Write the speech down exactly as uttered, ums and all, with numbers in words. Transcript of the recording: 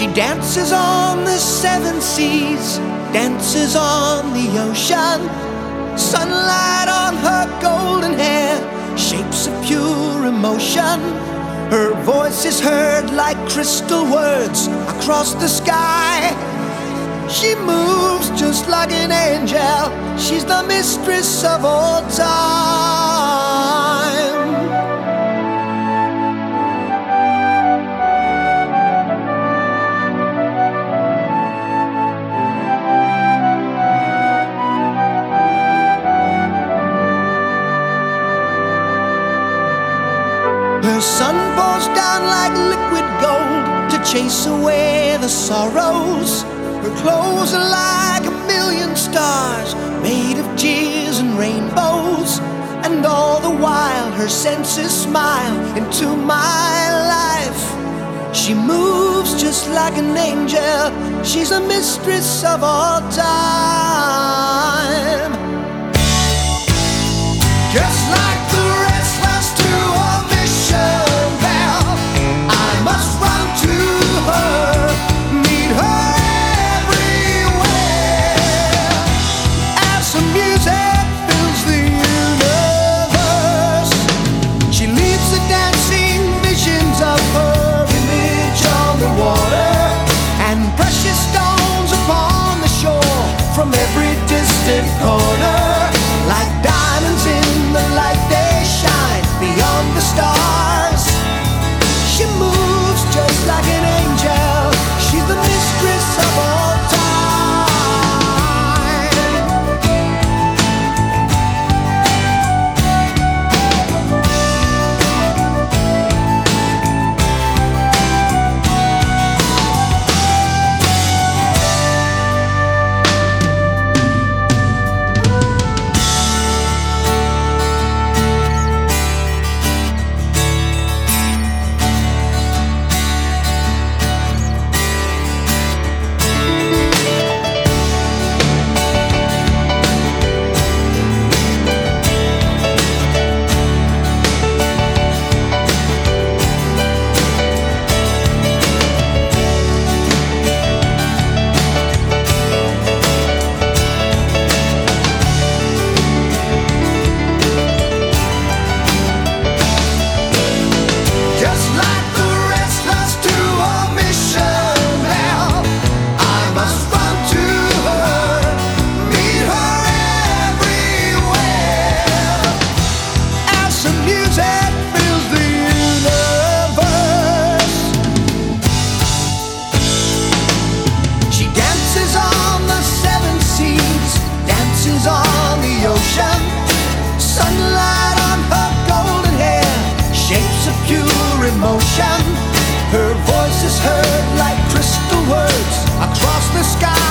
She dances on the seven seas, dances on the ocean. Sunlight on her golden hair, shapes of pure emotion. Her voice is heard like crystal words across the sky. She moves just like an angel, she's the mistress of all time. Her sun pours down like liquid gold to chase away the sorrows. Her clothes are like a million stars made of tears and rainbows. And all the while her senses smile into my life. She moves just like an angel, she's a mistress of all time. Just like the restless to a mission bell, I must run to her, meet her everywhere. As her music fills the universe, she leaves the dancing visions of her image on the water, and precious stones upon the shore from every distant corner. Like diamonds in the light they shine beyond the stars. She moves just like an angel, she's the mistress of all time. Sunlight on her golden hair, shapes of pure emotion. Her voice is heard like crystal words across the sky.